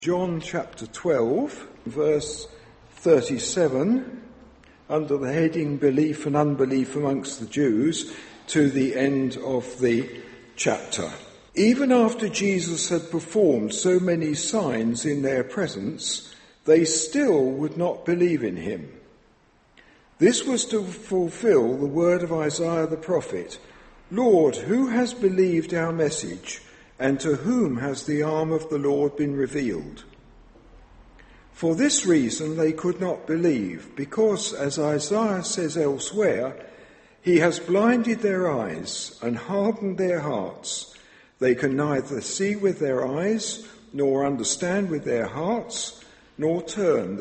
John chapter 12, verse 37, under the heading Belief and Unbelief amongst the Jews, to the end of the chapter. Even after Jesus had performed so many signs in their presence, they still would not believe in him. This was to fulfill the word of Isaiah the prophet, "Lord, who has believed our message? And to whom has the arm of the Lord been revealed?" For this reason they could not believe, because, as Isaiah says elsewhere, he has blinded their eyes and hardened their hearts. They can neither see with their eyes, nor understand with their hearts, nor turn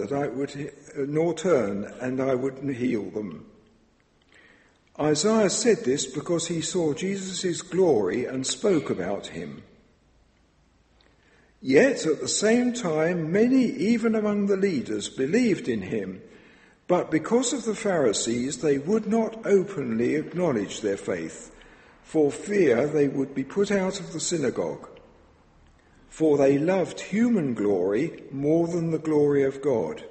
and I would heal them. Isaiah said this because he saw Jesus' glory and spoke about him. Yet at the same time, many, even among the leaders, believed in him, but because of the Pharisees, they would not openly acknowledge their faith, for fear they would be put out of the synagogue. For they loved human glory more than the glory of God.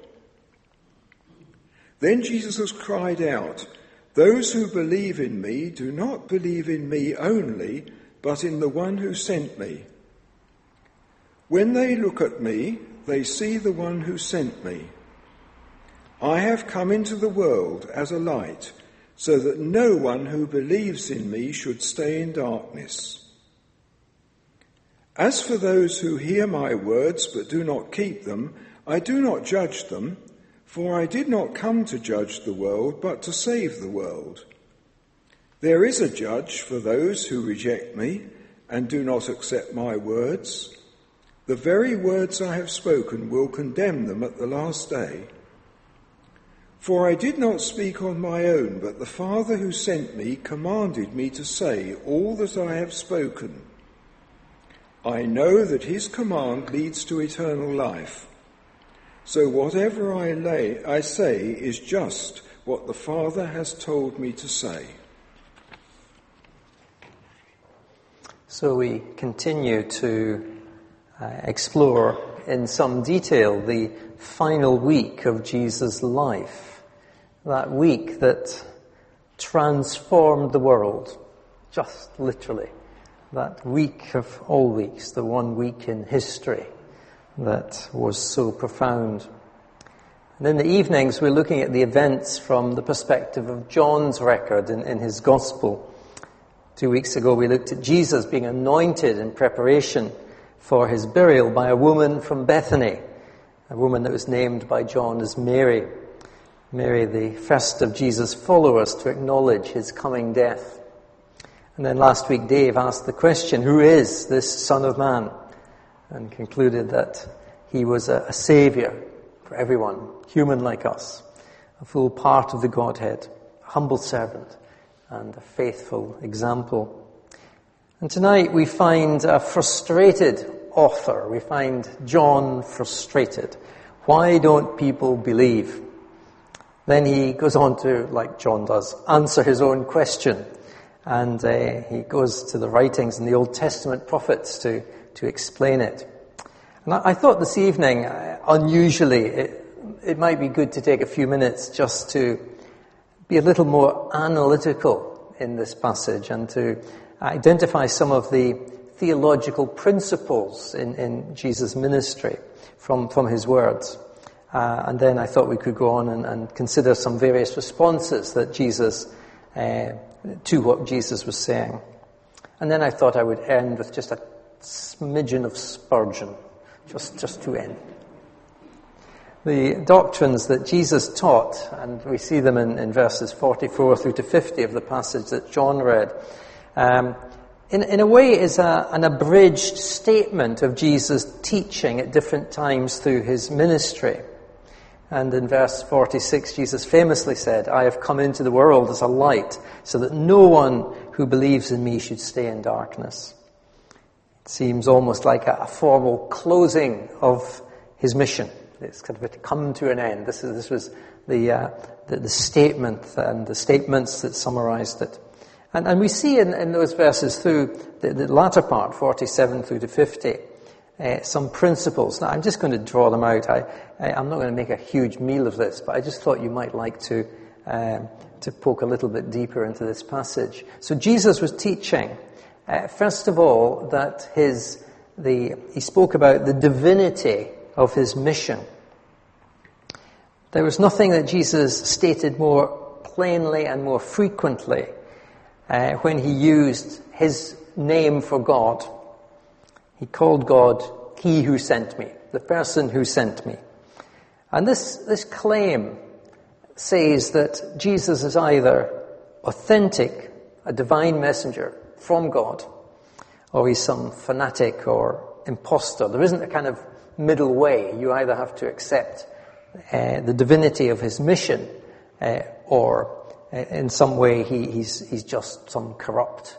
Then Jesus cried out, "Those who believe in me do not believe in me only, but in the one who sent me. When they look at me, they see the one who sent me. I have come into the world as a light, so that no one who believes in me should stay in darkness. As for those who hear my words but do not keep them, I do not judge them, for I did not come to judge the world, but to save the world. There is a judge for those who reject me and do not accept my words. The very words I have spoken will condemn them at the last day. For I did not speak on my own, but the Father who sent me commanded me to say all that I have spoken. I know that his command leads to eternal life. So whatever I say is just what the Father has told me to say." So we continue to explore in some detail the final week of Jesus' life, that week that transformed the world, just literally, that week of all weeks, the one week in history that was so profound. And in the evenings we're looking at the events from the perspective of John's record in his Gospel. 2 weeks ago we looked at Jesus being anointed in preparation for his burial by a woman from Bethany, a woman that was named by John as Mary. Mary, the first of Jesus' followers to acknowledge his coming death. And then last week Dave asked the question, who is this Son of Man? And concluded that he was a saviour for everyone, human like us, a full part of the Godhead, a humble servant and a faithful example. And tonight we find a frustrated author. We find John frustrated. Why don't people believe? Then he goes on to, like John does, answer his own question. And he goes to the writings in the Old Testament prophets to explain it. And I thought this evening, unusually, it might be good to take a few minutes just to be a little more analytical in this passage and to identify some of the theological principles in Jesus' ministry from his words. And then I thought we could go on and consider some various responses that Jesus, to what Jesus was saying. And then I thought I would end with just a smidgen of Spurgeon, just to end. The doctrines that Jesus taught, and we see them in verses 44 through to 50 of the passage that John read, in a way is an abridged statement of Jesus' teaching at different times through his ministry. And in verse 46, Jesus famously said, "I have come into the world as a light, so that no one who believes in me should stay in darkness." It seems almost like a formal closing of his mission. It's kind of come to an end. This was the statement and the statements that summarized it. And we see in those verses through the latter part, 47 through to 50, some principles. Now, I'm just going to draw them out. I'm not going to make a huge meal of this, but I just thought you might like to poke a little bit deeper into this passage. So Jesus was teaching, first of all, that he spoke about the divinity of his mission. There was nothing that Jesus stated more plainly and more frequently when he used his name for God. He called God, he who sent me, the person who sent me. And this claim says that Jesus is either authentic, a divine messenger from God, or he's some fanatic or impostor. There isn't a kind of middle way. You either have to accept the divinity of his mission, or in some way he's just some corrupt,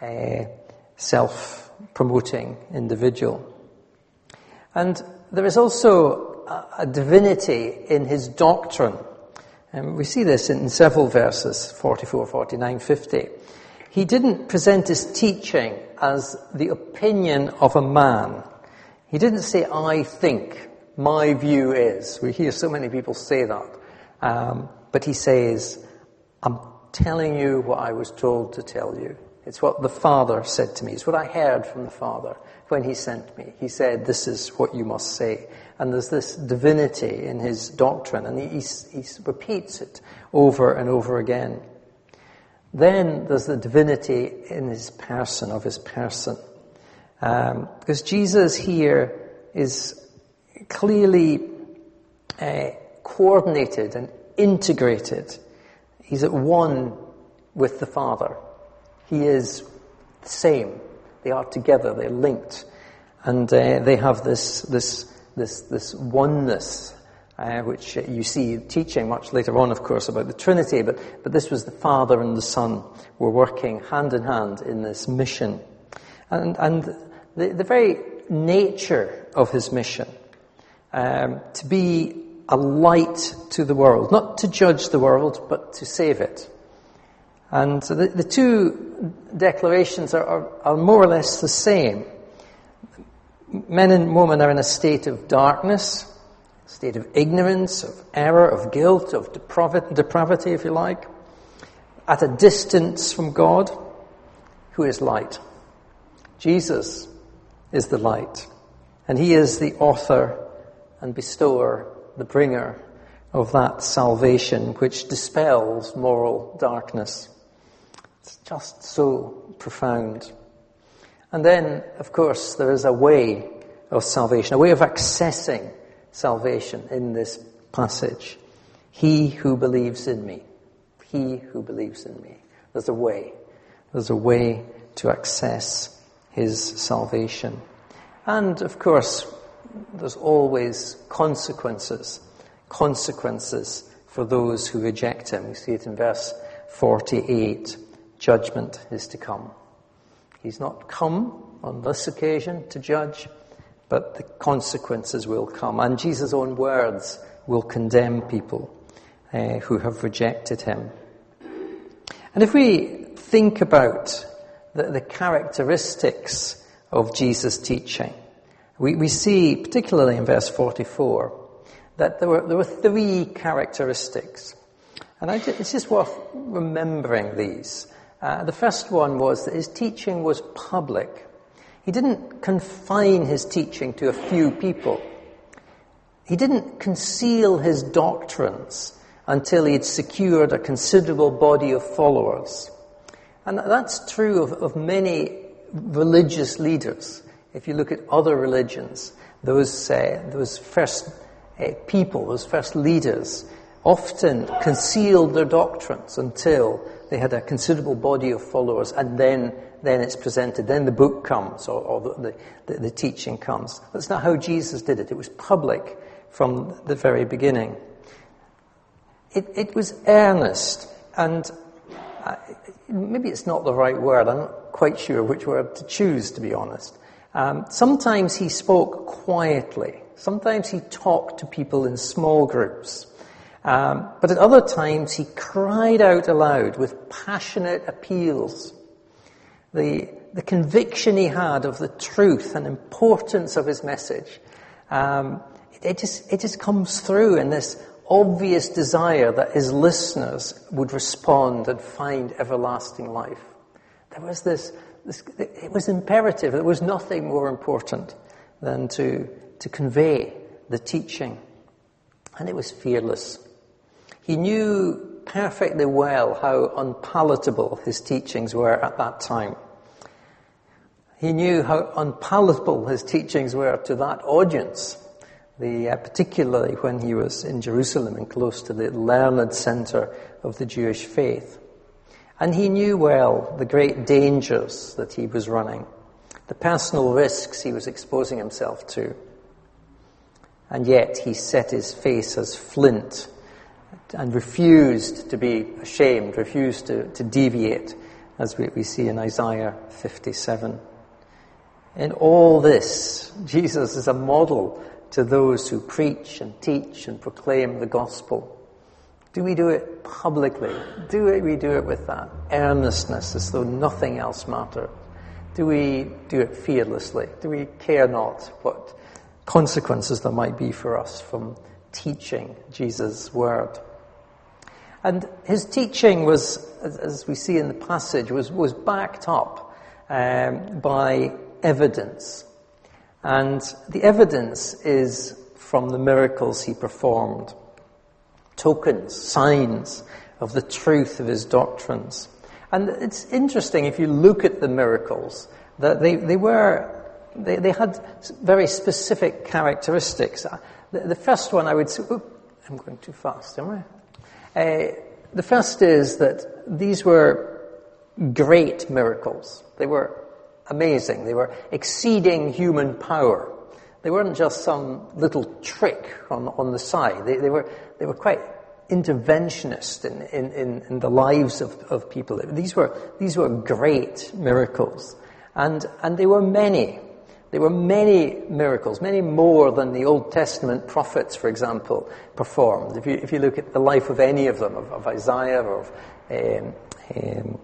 self-promoting individual. And there is also a divinity in his doctrine. And we see this in several verses, 44, 49, 50. He didn't present his teaching as the opinion of a man. He didn't say, I think, my view is. We hear so many people say that. But he says, I'm telling you what I was told to tell you. It's what the Father said to me. It's what I heard from the Father when he sent me. He said, this is what you must say. And there's this divinity in his doctrine, and he repeats it over and over again. Then there's the divinity in his person, of his person. Because Jesus here is clearly coordinated and integrated. He's at one with the Father. He is the same. They are together. They're linked, and they have this oneness, which you see teaching much later on, of course, about the Trinity. But this was the Father and the Son were working hand in hand in this mission, and the very nature of his mission, to be a light to the world, not to judge the world, but to save it. And so the two declarations are more or less the same. Men and women are in a state of darkness, a state of ignorance, of error, of guilt, of depravity, if you like, at a distance from God, who is light. Jesus is the light, and he is the author and bestower, the bringer of that salvation which dispels moral darkness. It's just so profound. And then, of course, there is a way of salvation, a way of accessing salvation in this passage. He who believes in me. He who believes in me. There's a way. There's a way to access his salvation. And, of course, there's always consequences for those who reject him. We see it in verse 48. Judgment is to come. He's not come on this occasion to judge, but the consequences will come. And Jesus' own words will condemn people who have rejected him. And if we think about the characteristics of Jesus' teaching, we see, particularly in verse 44, that there were three characteristics. And it's just worth remembering these. The first one was that his teaching was public. He didn't confine his teaching to a few people. He didn't conceal his doctrines until he had secured a considerable body of followers. And that's true of many religious leaders. If you look at other religions, those first people, those first leaders, often concealed their doctrines until they had a considerable body of followers, and then it's presented. Then the book comes, or the teaching comes. That's not how Jesus did it. It was public from the very beginning. It was earnest, and maybe it's not the right word. I'm not quite sure which word to choose, to be honest. Sometimes he spoke quietly. Sometimes he talked to people in small groups. But at other times he cried out aloud with passionate appeals. the conviction he had of the truth and importance of his message, it just comes through in this obvious desire that his listeners would respond and find everlasting life. There was it was imperative. There was nothing more important than to convey the teaching. And it was fearless. He knew perfectly well how unpalatable his teachings were at that time. He knew how unpalatable his teachings were to that audience, particularly when he was in Jerusalem and close to the learned center of the Jewish faith. And he knew well the great dangers that he was running, the personal risks he was exposing himself to. And yet he set his face as flint and refused to be ashamed, refused to deviate, as we see in Isaiah 57. In all this, Jesus is a model to those who preach and teach and proclaim the gospel. Do we do it publicly? Do we do it with that earnestness as though nothing else mattered? Do we do it fearlessly? Do we care not what consequences there might be for us from teaching Jesus' word? And his teaching was, as we see in the passage, was backed up by evidence. And the evidence is from the miracles he performed. Tokens, signs of the truth of his doctrines. And it's interesting, if you look at the miracles, that they had very specific characteristics. The first one I would say, I'm going too fast, am I? The first is that these were great miracles. They were amazing. They were exceeding human power. They weren't just some little trick on the side. They were quite interventionist in the lives of people. These were great miracles, and they were many. There were many miracles, many more than the Old Testament prophets, for example, performed. If you look at the life of any of them, of Isaiah, or of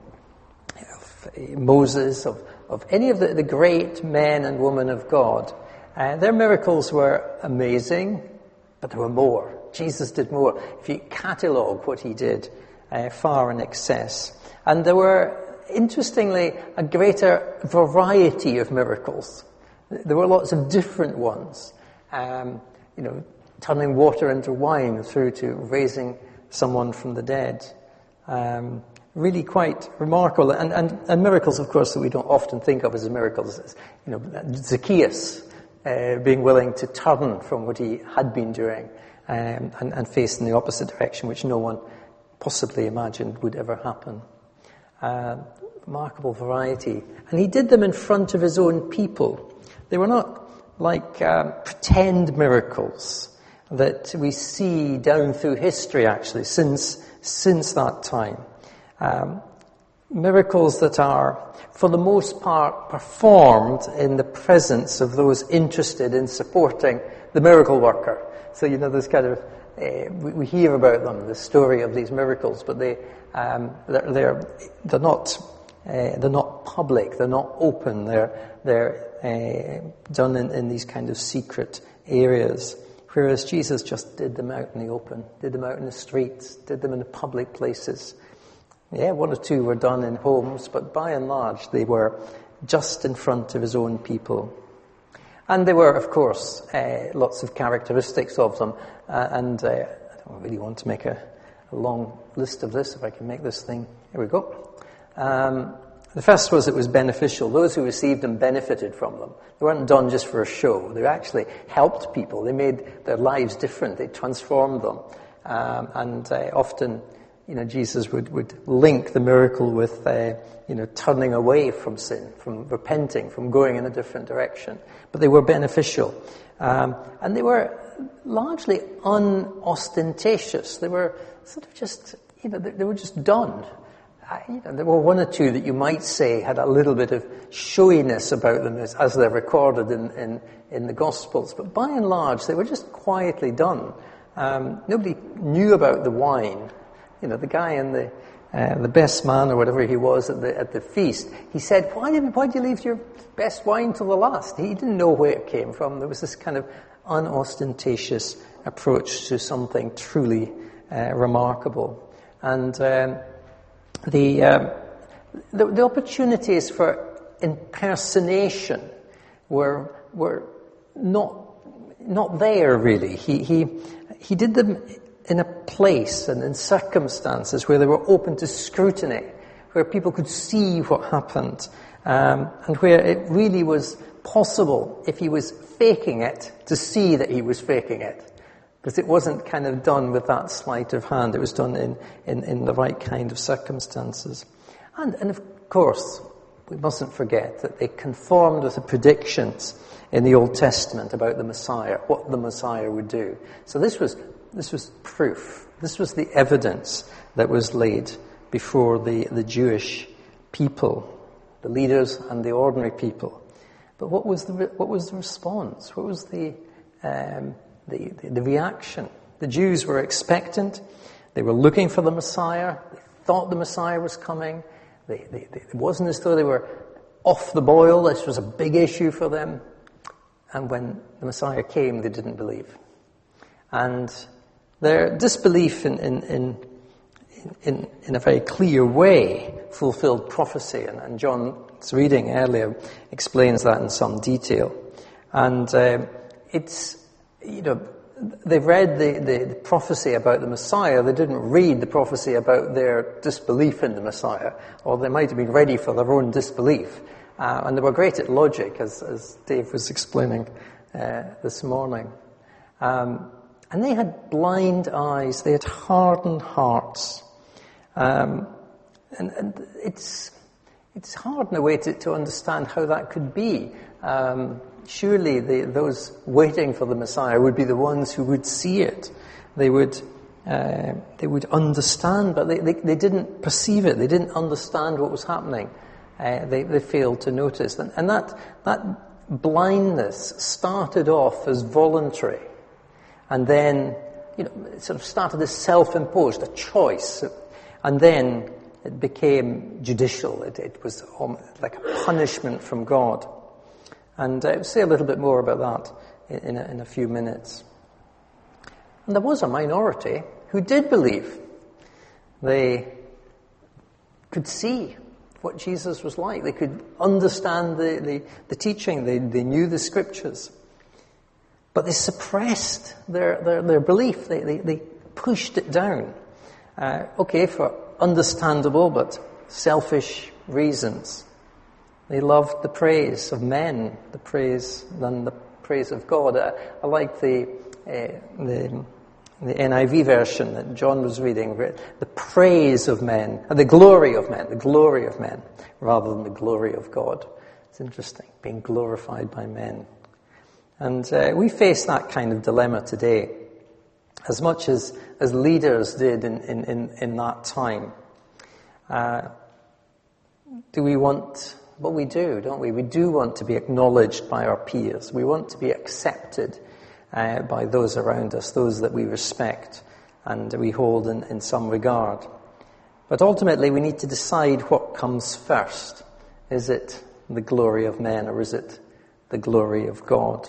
Moses, of any of the great men and women of God, their miracles were amazing, but there were more. Jesus did more. If you catalogue what he did, far in excess. And there were, interestingly, a greater variety of miracles. There were lots of different ones. Turning water into wine through to raising someone from the dead. Really quite remarkable. And miracles, of course, that we don't often think of as miracles. Zacchaeus being willing to turn from what he had been doing and face in the opposite direction, which no one possibly imagined would ever happen. Remarkable variety. And he did them in front of his own people. They were not like pretend miracles that we see down through history, actually, since that time. Miracles that are, for the most part, performed in the presence of those interested in supporting the miracle worker. So, this kind of, we hear about them, the story of these miracles, but they're not public, they're not open, they're done in these kind of secret areas. Whereas Jesus just did them out in the open, did them out in the streets, did them in the public places. Yeah, one or two were done in homes, but by and large they were just in front of his own people. And there were, of course, lots of characteristics of them. I don't really want to make a long list of this, if I can make this thing. Here we go. The first was it was beneficial. Those who received them benefited from them. They weren't done just for a show. They actually helped people. They made their lives different. They transformed them. Often, Jesus would link the miracle with, turning away from sin, from repenting, from going in a different direction. But they were beneficial. And they were largely unostentatious. They were sort of just, they were just done. There were one or two that you might say had a little bit of showiness about them as they're recorded in the Gospels. But by and large, they were just quietly done. Nobody knew about the wine. The guy in the best man or whatever he was at the feast, he said, why did you leave your best wine till the last? He didn't know where it came from. There was this kind of unostentatious approach to something truly remarkable. And the opportunities for impersonation were not there really. He did them in a place and in circumstances where they were open to scrutiny, where people could see what happened, and where it really was possible, if he was faking it, to see that he was faking it. Because it wasn't kind of done with that sleight of hand. It was done in the right kind of circumstances. And of course, we mustn't forget that they conformed with the predictions in the Old Testament about the Messiah, what the Messiah would do. So this was proof. This was the evidence that was laid before the Jewish people, the leaders and the ordinary people. But what was the response? What was the reaction? The Jews were expectant. They were looking for the Messiah. They thought the Messiah was coming. It wasn't as though they were off the boil. This was a big issue for them. And when the Messiah came, they didn't believe. And their disbelief in a very clear way fulfilled prophecy. And John's reading earlier explains that in some detail. And they've read the prophecy about the Messiah. They didn't read the prophecy about their disbelief in the Messiah, or they might have been ready for their own disbelief. And they were great at logic, as Dave was explaining this morning. And they had blind eyes. They had hardened hearts. And it's hard in a way to understand how that could be. Surely those waiting for the Messiah would be the ones who would see it. They would understand, but they didn't perceive it. They didn't understand what was happening. They failed to notice. And that blindness started off as voluntary, and then it sort of started as self-imposed, a choice, and then it became judicial. It was like a punishment from God. And I'll say a little bit more about that in a few minutes. And there was a minority who did believe. They could see what Jesus was like. They could understand the teaching. They knew the scriptures. But they suppressed their belief. They pushed it down. For understandable but selfish reasons. They loved the praise of men, than the praise of God. I like the NIV version that John was reading, the praise of men, the glory of men, rather than the glory of God. It's interesting, being glorified by men. And we face that kind of dilemma today, as much as leaders did in that time. Do we want... But we do, don't we? We do want to be acknowledged by our peers. We want to be accepted by those around us, those that we respect and we hold in some regard. But ultimately, we need to decide what comes first. Is it the glory of men, or is it the glory of God?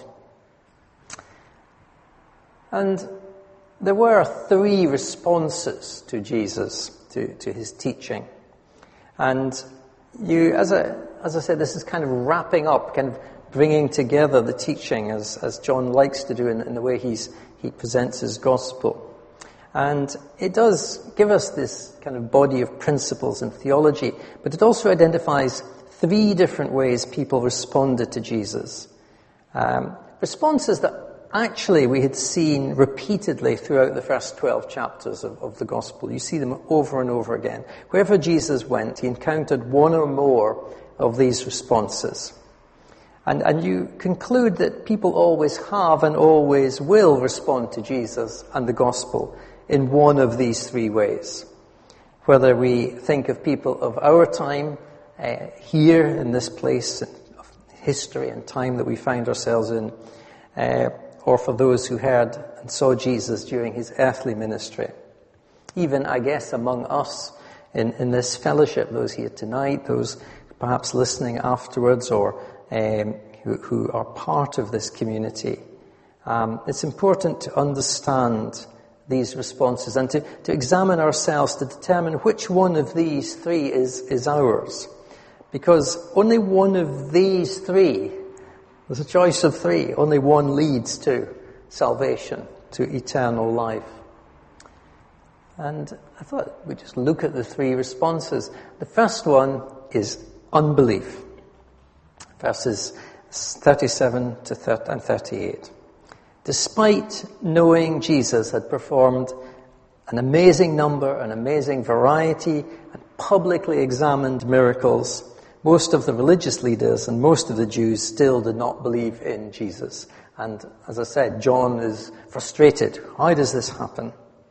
And there were 3 responses to Jesus, to his teaching. And as I said, this is kind of wrapping up, kind of bringing together the teaching as John likes to do in the way he presents his gospel. And it does give us this kind of body of principles and theology, but it also identifies 3 different ways people responded to Jesus. Responses that actually we had seen repeatedly throughout the first 12 chapters of the gospel. You see them over and over again. Wherever Jesus went, he encountered one or more of these responses. And you conclude that people always have and always will respond to Jesus and the gospel in one of these 3 ways. Whether we think of people of our time, here in this place of history and time that we find ourselves in, or for those who heard and saw Jesus during his earthly ministry. Even, I guess, among us in this fellowship, those here tonight, those perhaps listening afterwards, or who are part of this community. It's important to understand these responses and to examine ourselves to determine which one of these three is ours. Because only one of these three, there's a choice of three, only one leads to salvation, to eternal life. And I thought we'd just look at the three responses. The first one is unbelief. Verses 37 to 38. Despite knowing Jesus had performed an amazing number, an amazing variety, and publicly examined miracles, most of the religious leaders and most of the Jews still did not believe in Jesus. And as I said, John is frustrated. How does this happen?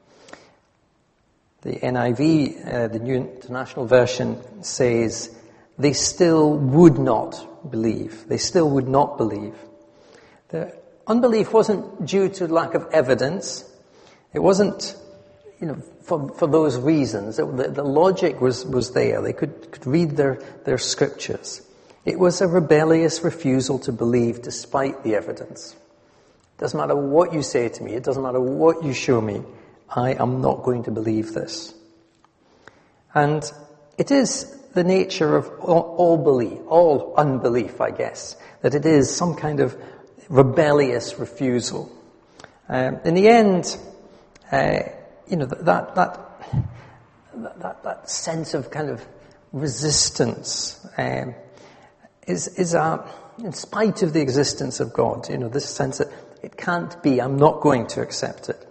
The NIV, the New International Version, says they still would not believe. They still would not believe. The unbelief wasn't due to lack of evidence. It wasn't, for those reasons. The logic was there. They could read their scriptures. It was a rebellious refusal to believe despite the evidence. It doesn't matter what you say to me. It doesn't matter what you show me. I am not going to believe this. And it is the nature of all unbelief, I guess, that it is some kind of rebellious refusal. In the end, that sense of kind of resistance is in spite of the existence of God. This sense that it can't be. I'm not going to accept it.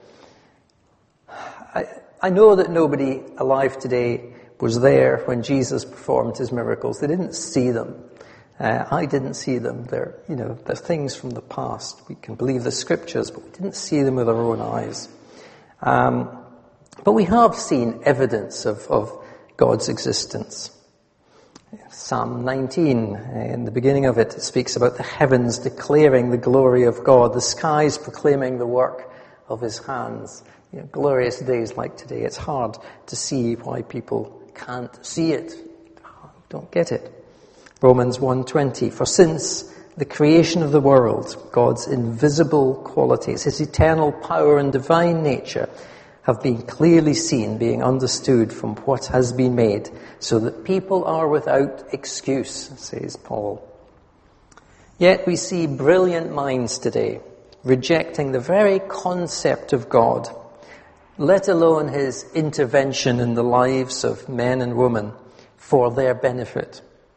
I know that nobody alive today was there when Jesus performed his miracles. They didn't see them. I didn't see them. They're things from the past. We can believe the scriptures, but we didn't see them with our own eyes. But we have seen evidence of God's existence. Psalm 19, in the beginning of it, it speaks about the heavens declaring the glory of God, the skies proclaiming the work of his hands. Glorious days like today, it's hard to see why people can't see it. Don't get it. Romans 1:20, for since the creation of the world, God's invisible qualities, his eternal power and divine nature have been clearly seen, being understood from what has been made, so that people are without excuse, says Paul. Yet we see brilliant minds today rejecting the very concept of God, let alone his intervention in the lives of men and women for their benefit.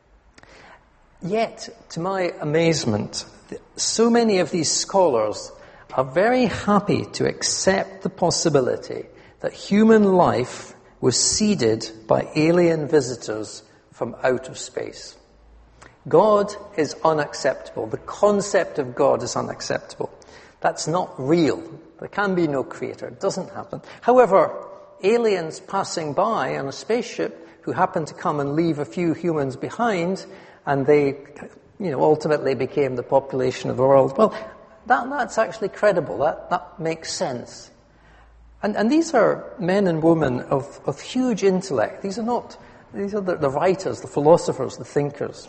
Yet, to my amazement, so many of these scholars are very happy to accept the possibility that human life was seeded by alien visitors from out of space. God is unacceptable. The concept of God is unacceptable. That's not real. There can be no creator. It doesn't happen. However, aliens passing by on a spaceship who happen to come and leave a few humans behind, and they, ultimately became the population of the world. Well, that's actually credible. That makes sense. And these are men and women of huge intellect. These are the writers, the philosophers, the thinkers.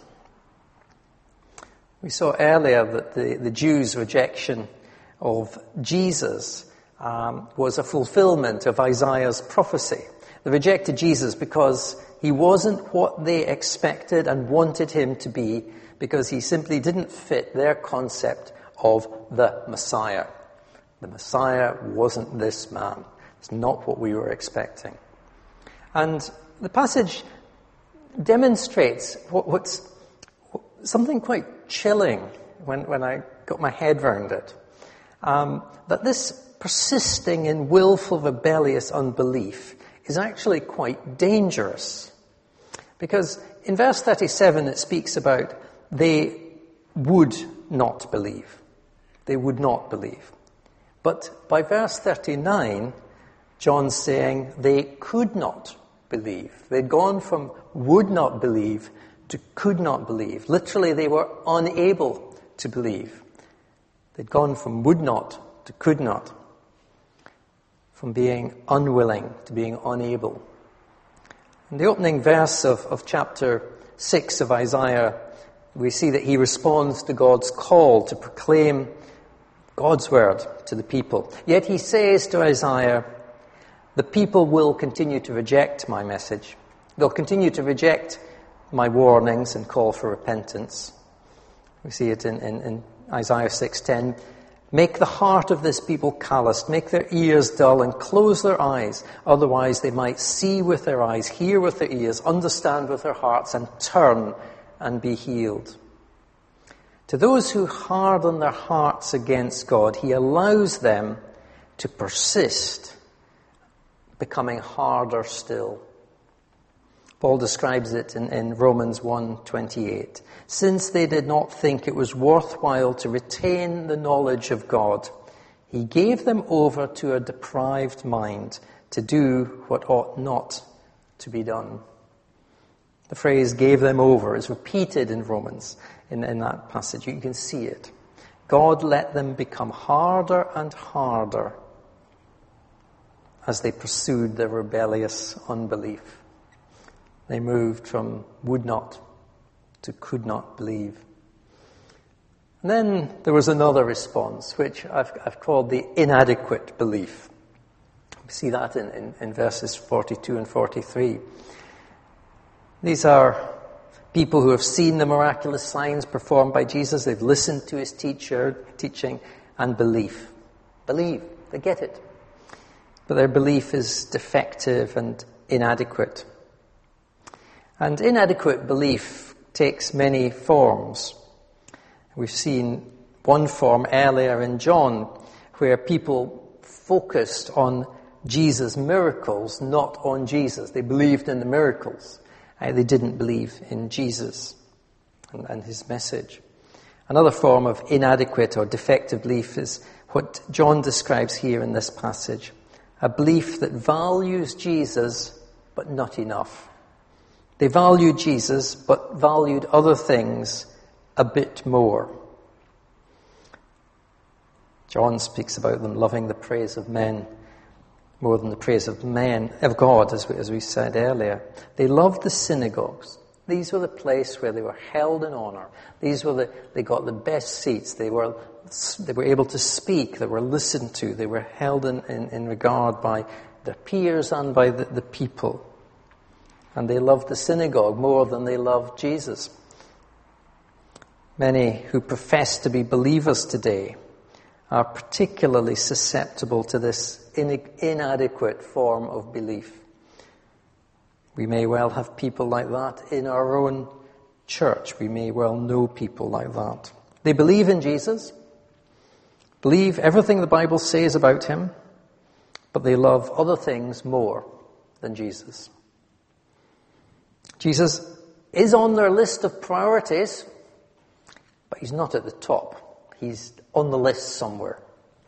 We saw earlier that the Jews' rejection of Jesus was a fulfillment of Isaiah's prophecy. They rejected Jesus because he wasn't what they expected and wanted him to be, because he simply didn't fit their concept of the Messiah. The Messiah wasn't this man. It's not what we were expecting. And the passage demonstrates what's something quite chilling when I got my head around it. That this persisting in willful, rebellious unbelief is actually quite dangerous. Because in verse 37 it speaks about they would not believe. They would not believe. But by verse 39, John's saying they could not believe. They'd gone from would not believe to could not believe. Literally, they were unable to believe. They'd gone from would not to could not. From being unwilling to being unable. In the opening verse of chapter 6 of Isaiah, we see that he responds to God's call to proclaim God's word to the people. Yet he says to Isaiah, the people will continue to reject my message. They'll continue to reject my warnings and call for repentance. We see it in Isaiah 6:10. Make the heart of this people calloused, make their ears dull, and close their eyes. Otherwise they might see with their eyes, hear with their ears, understand with their hearts, and turn and be healed. To those who harden their hearts against God, he allows them to persist, becoming harder still. Paul describes it in Romans 1:28. Since they did not think it was worthwhile to retain the knowledge of God, he gave them over to a deprived mind to do what ought not to be done. The phrase gave them over is repeated in Romans in that passage. You can see it. God let them become harder and harder as they pursued their rebellious unbelief. They moved from would not to could not believe. And then there was another response, which I've called the inadequate belief. We see that in verses 42 and 43. These are people who have seen the miraculous signs performed by Jesus. They've listened to his teaching, and believe. Believe. They get it. But their belief is defective and inadequate. And inadequate belief takes many forms. We've seen one form earlier in John, where people focused on Jesus' miracles, not on Jesus. They believed in the miracles. They didn't believe in Jesus and his message. Another form of inadequate or defective belief is what John describes here in this passage. A belief that values Jesus, but not enough. They valued Jesus, but valued other things a bit more. John speaks about them loving the praise of men more than the praise of God, as we said earlier. They loved the synagogues. These were the place where they were held in honor. They got the best seats. They were able to speak. They were listened to. They were held in regard by their peers and by the people. And they loved the synagogue more than they loved Jesus. Many who profess to be believers today are particularly susceptible to this inadequate form of belief. We may well have people like that in our own church. We may well know people like that. They believe in Jesus, believe everything the Bible says about him, but they love other things more than Jesus. Jesus is on their list of priorities, but he's not at the top. He's on the list somewhere.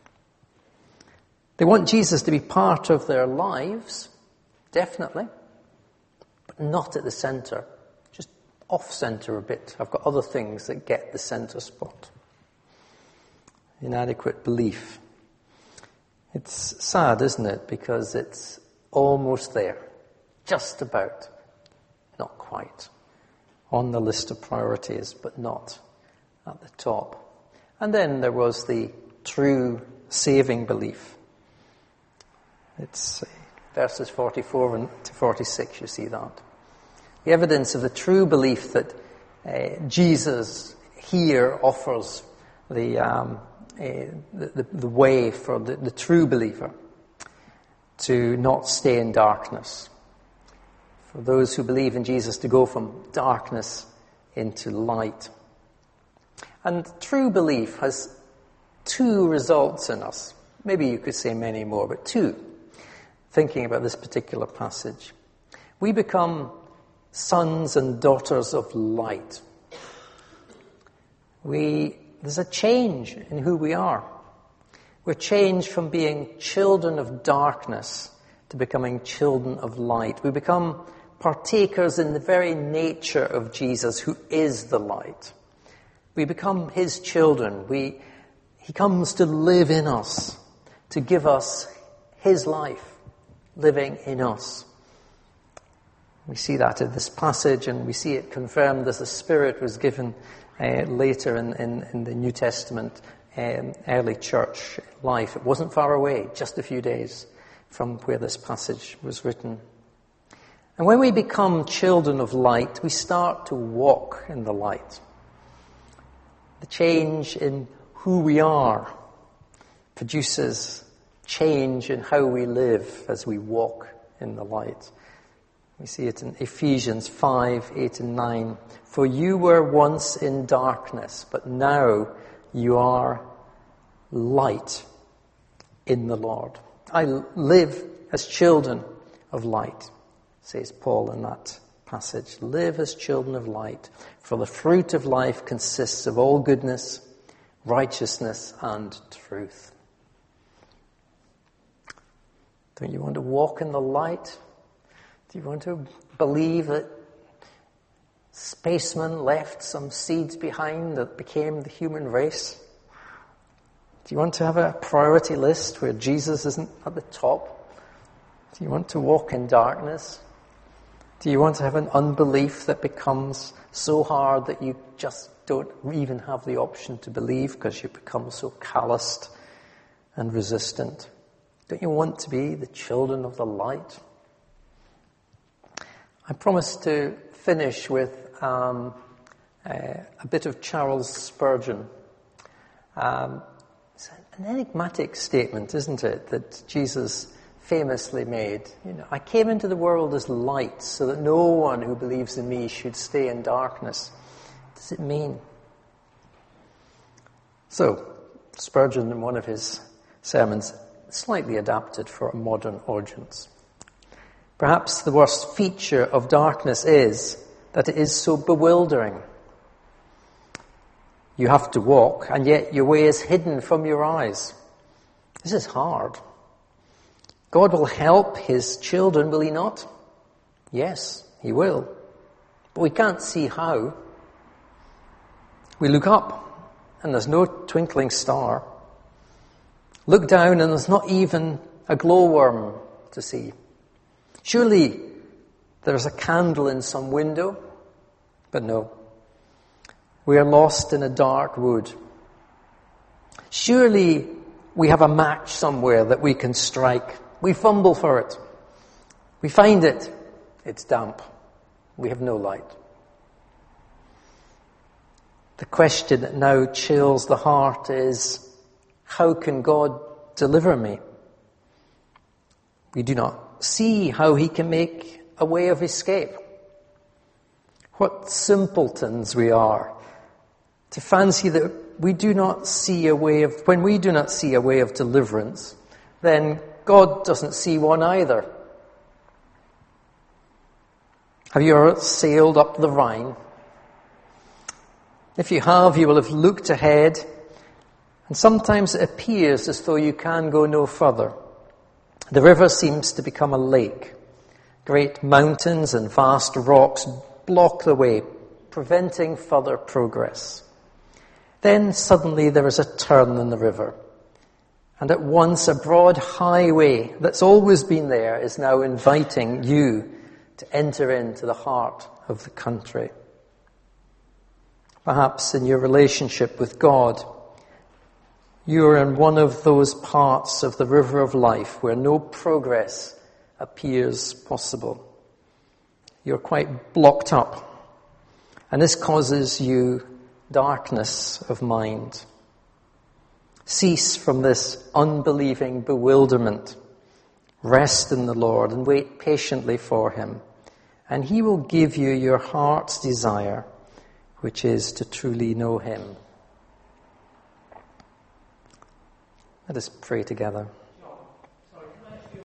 They want Jesus to be part of their lives, definitely, but not at the center, just off-center a bit. I've got other things that get the center spot. Inadequate belief. It's sad, isn't it? Because it's almost there, just about, not quite, on the list of priorities, but not at the top. And then there was the true saving belief. It's verses 44 to 46, you see that. The evidence of the true belief that Jesus here offers the way for the true believer to not stay in darkness. For those who believe in Jesus to go from darkness into light. And true belief has two results in us. Maybe you could say many more, but two. Thinking about this particular passage. We become sons and daughters of light. There's a change in who we are. We're changed from being children of darkness to becoming children of light. We become partakers in the very nature of Jesus, who is the light. We become his children. He comes to live in us, to give us his life living in us. We see that in this passage, and we see it confirmed as the Spirit was given later in the New Testament early church life. It wasn't far away, just a few days from where this passage was written. And when we become children of light, we start to walk in the light. The change in who we are produces change in how we live as we walk in the light. We see it in Ephesians 5, 8 and 9. For you were once in darkness, but now you are light in the Lord. I live as children of light, says Paul in that passage. Live as children of light, for the fruit of life consists of all goodness, righteousness, and truth. Don't you want to walk in the light? Do you want to believe that spacemen left some seeds behind that became the human race? Do you want to have a priority list where Jesus isn't at the top? Do you want to walk in darkness? Do you want to have an unbelief that becomes so hard that you just don't even have the option to believe because you become so calloused and resistant? Don't you want to be the children of the light? I promised to finish with a bit of Charles Spurgeon. It's an enigmatic statement, isn't it, that Jesus famously made. I came into the world as light so that no one who believes in me should stay in darkness. What does it mean? So, Spurgeon, in one of his sermons, slightly adapted for a modern audience. Perhaps the worst feature of darkness is that it is so bewildering. You have to walk, and yet your way is hidden from your eyes. This is hard. God will help his children, will he not? Yes, he will. But we can't see how. We look up, and there's no twinkling star. Look down, and there's not even a glowworm to see. Surely there's a candle in some window, but no. We are lost in a dark wood. Surely we have a match somewhere that we can strike. We fumble for it. We find it. It's damp. We have no light. The question that now chills the heart is, how can God deliver me? We do not see how he can make a way of escape. What simpletons we are to fancy that we do not see a way of, when we do not see a way of deliverance, then God doesn't see one either. Have you ever sailed up the Rhine? If you have, you will have looked ahead, and sometimes it appears as though you can go no further. The river seems to become a lake. Great mountains and vast rocks block the way, preventing further progress. Then suddenly there is a turn in the river, and at once a broad highway that's always been there is now inviting you to enter into the heart of the country. Perhaps in your relationship with God, you are in one of those parts of the river of life where no progress appears possible. You're quite blocked up, and this causes you darkness of mind. Cease from this unbelieving bewilderment. Rest in the Lord and wait patiently for him, and he will give you your heart's desire, which is to truly know him. Let us pray together.